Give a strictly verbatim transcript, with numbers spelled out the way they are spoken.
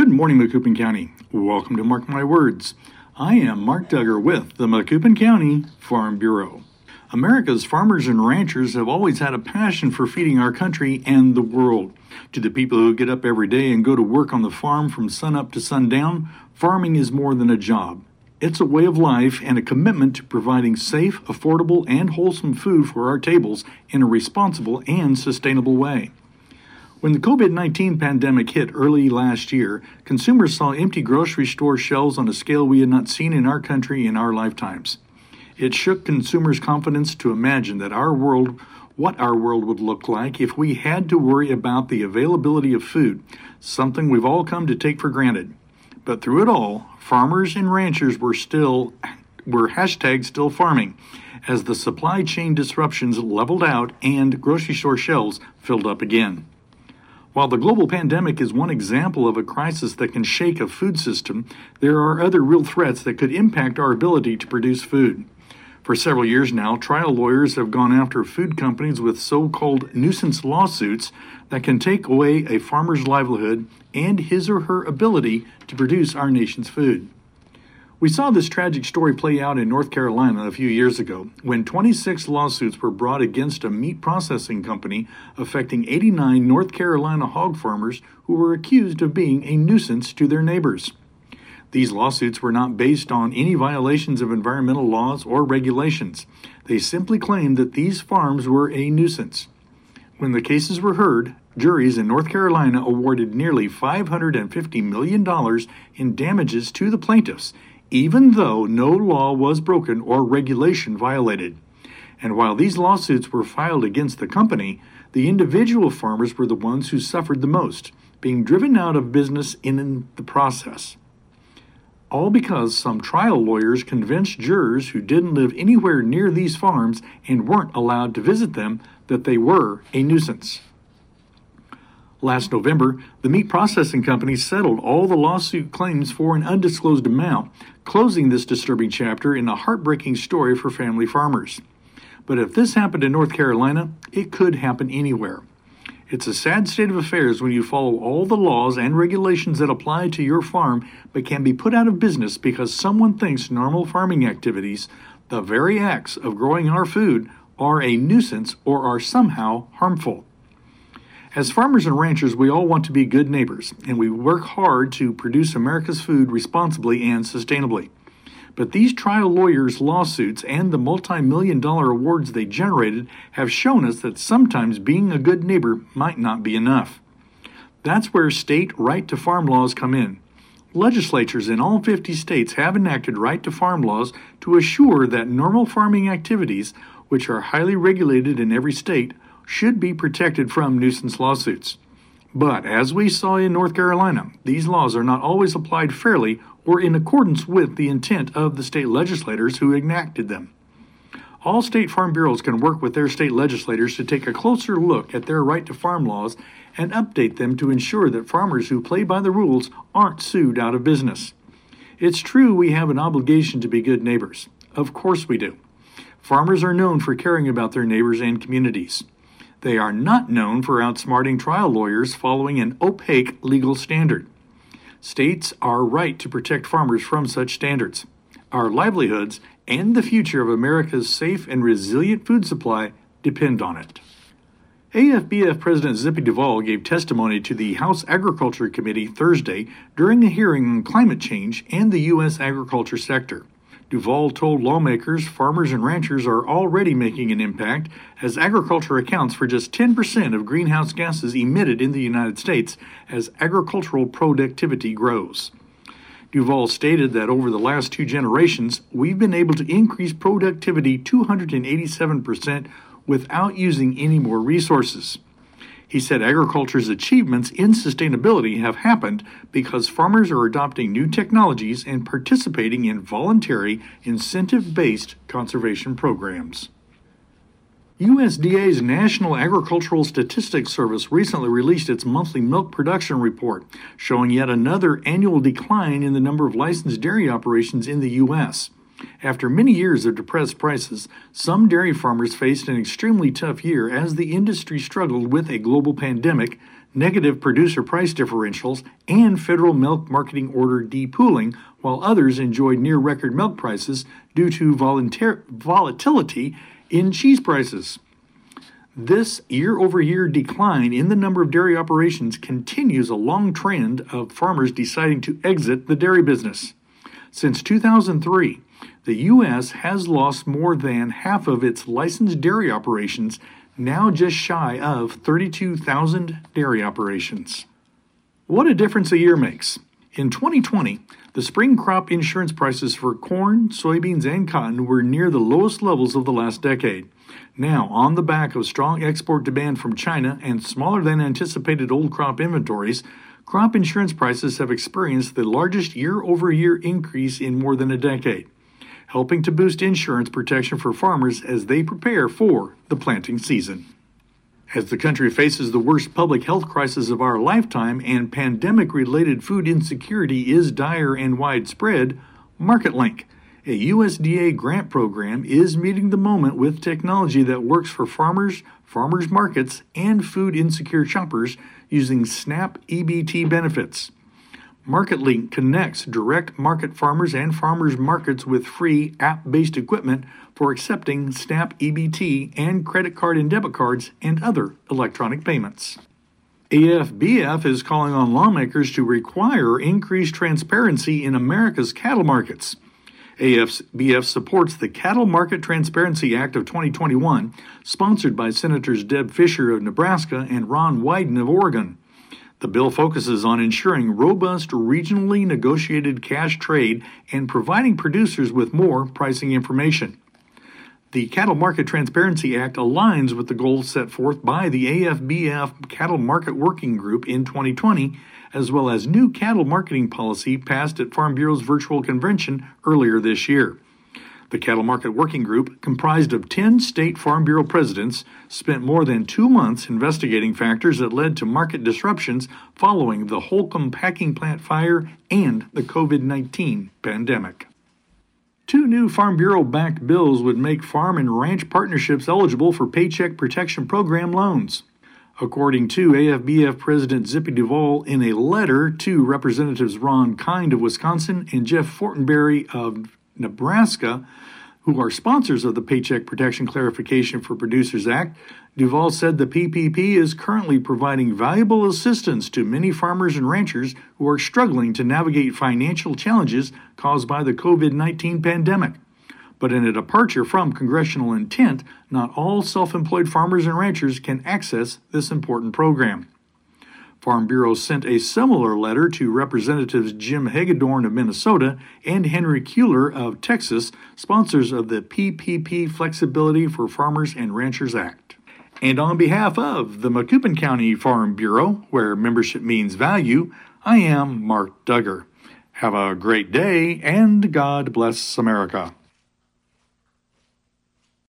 Good morning, Macoupin County. Welcome to Mark My Words. I am Mark Duggar with the Macoupin County Farm Bureau. America's farmers and ranchers have always had a passion for feeding our country and the world. To the people who get up every day and go to work on the farm from sunup to sundown, farming is more than a job. It's a way of life and a commitment to providing safe, affordable, and wholesome food for our tables in a responsible and sustainable way. When the COVID nineteen pandemic hit early last year, consumers saw empty grocery store shelves on a scale we had not seen in our country in our lifetimes. It shook consumers' confidence to imagine that our world, what our world would look like if we had to worry about the availability of food, something we've all come to take for granted. But through it all, farmers and ranchers were still were hashtag still farming, as the supply chain disruptions leveled out and grocery store shelves filled up again. While the global pandemic is one example of a crisis that can shake a food system, there are other real threats that could impact our ability to produce food. For several years now, trial lawyers have gone after food companies with so-called nuisance lawsuits that can take away a farmer's livelihood and his or her ability to produce our nation's food. We saw this tragic story play out in North Carolina a few years ago when twenty-six lawsuits were brought against a meat processing company affecting eighty-nine North Carolina hog farmers who were accused of being a nuisance to their neighbors. These lawsuits were not based on any violations of environmental laws or regulations. They simply claimed that these farms were a nuisance. When the cases were heard, juries in North Carolina awarded nearly five hundred fifty million dollars in damages to the plaintiffs, even though no law was broken or regulation violated. And while these lawsuits were filed against the company, the individual farmers were the ones who suffered the most, being driven out of business in the process. All because some trial lawyers convinced jurors who didn't live anywhere near these farms and weren't allowed to visit them that they were a nuisance. Last November, the meat processing company settled all the lawsuit claims for an undisclosed amount, closing this disturbing chapter in a heartbreaking story for family farmers. But if this happened in North Carolina, it could happen anywhere. It's a sad state of affairs when you follow all the laws and regulations that apply to your farm but can be put out of business because someone thinks normal farming activities, the very acts of growing our food, are a nuisance or are somehow harmful. As farmers and ranchers, we all want to be good neighbors, and we work hard to produce America's food responsibly and sustainably. But these trial lawyers' lawsuits and the multi-million dollar awards they generated have shown us that sometimes being a good neighbor might not be enough. That's where state right-to-farm laws come in. Legislatures in all fifty states have enacted right-to-farm laws to assure that normal farming activities, which are highly regulated in every state, should be protected from nuisance lawsuits. But as we saw in North Carolina, these laws are not always applied fairly or in accordance with the intent of the state legislators who enacted them. All state farm bureaus can work with their state legislators to take a closer look at their right to farm laws and update them to ensure that farmers who play by the rules aren't sued out of business. It's true we have an obligation to be good neighbors. Of course we do. Farmers are known for caring about their neighbors and communities. They are not known for outsmarting trial lawyers following an opaque legal standard. States are right to protect farmers from such standards. Our livelihoods and the future of America's safe and resilient food supply depend on it. A F B F President Zippy Duvall gave testimony to the House Agriculture Committee Thursday during a hearing on climate change and the U S agriculture sector. Duvall told lawmakers farmers and ranchers are already making an impact, as agriculture accounts for just ten percent of greenhouse gases emitted in the United States as agricultural productivity grows. Duvall stated that over the last two generations, we've been able to increase productivity two hundred eighty-seven percent without using any more resources. He said agriculture's achievements in sustainability have happened because farmers are adopting new technologies and participating in voluntary, incentive-based conservation programs. U S D A's National Agricultural Statistics Service recently released its monthly milk production report, showing yet another annual decline in the number of licensed dairy operations in the U S After many years of depressed prices, some dairy farmers faced an extremely tough year as the industry struggled with a global pandemic, negative producer price differentials, and federal milk marketing order depooling, while others enjoyed near-record milk prices due to voluntar- volatility in cheese prices. This year-over-year decline in the number of dairy operations continues a long trend of farmers deciding to exit the dairy business. Since two thousand three, the U S has lost more than half of its licensed dairy operations, now just shy of thirty-two thousand dairy operations. What a difference a year makes. In twenty twenty, the spring crop insurance prices for corn, soybeans, and cotton were near the lowest levels of the last decade. Now, on the back of strong export demand from China and smaller than anticipated old crop inventories, crop insurance prices have experienced the largest year-over-year increase in more than a decade, helping to boost insurance protection for farmers as they prepare for the planting season. As the country faces the worst public health crisis of our lifetime and pandemic-related food insecurity is dire and widespread, MarketLink, a U S D A grant program, is meeting the moment with technology that works for farmers, farmers markets, and food insecure shoppers using SNAP E B T benefits. MarketLink connects direct market farmers and farmers markets with free app-based equipment for accepting SNAP E B T and credit card and debit cards and other electronic payments. A F B F is calling on lawmakers to require increased transparency in America's cattle markets. A F B F supports the Cattle Market Transparency Act of twenty twenty-one, sponsored by Senators Deb Fischer of Nebraska and Ron Wyden of Oregon. The bill focuses on ensuring robust, regionally negotiated cash trade and providing producers with more pricing information. The Cattle Market Transparency Act aligns with the goals set forth by the A F B F Cattle Market Working Group in twenty twenty, as well as new cattle marketing policy passed at Farm Bureau's virtual convention earlier this year. The Cattle Market Working Group, comprised of ten state Farm Bureau presidents, spent more than two months investigating factors that led to market disruptions following the Holcomb packing plant fire and the covid nineteen pandemic. Two new Farm Bureau-backed bills would make farm and ranch partnerships eligible for Paycheck Protection Program loans. According to A F B F President Zippy Duvall in a letter to Representatives Ron Kind of Wisconsin and Jeff Fortenberry of Nebraska, who are sponsors of the Paycheck Protection Clarification for Producers Act, Duvall said the P P P is currently providing valuable assistance to many farmers and ranchers who are struggling to navigate financial challenges caused by the covid nineteen pandemic. But in a departure from congressional intent, not all self-employed farmers and ranchers can access this important program. Farm Bureau sent a similar letter to Representatives Jim Hagedorn of Minnesota and Henry Kuehler of Texas, sponsors of the P P P Flexibility for Farmers and Ranchers Act. And on behalf of the Macoupin County Farm Bureau, where membership means value, I am Mark Duggar. Have a great day, and God bless America.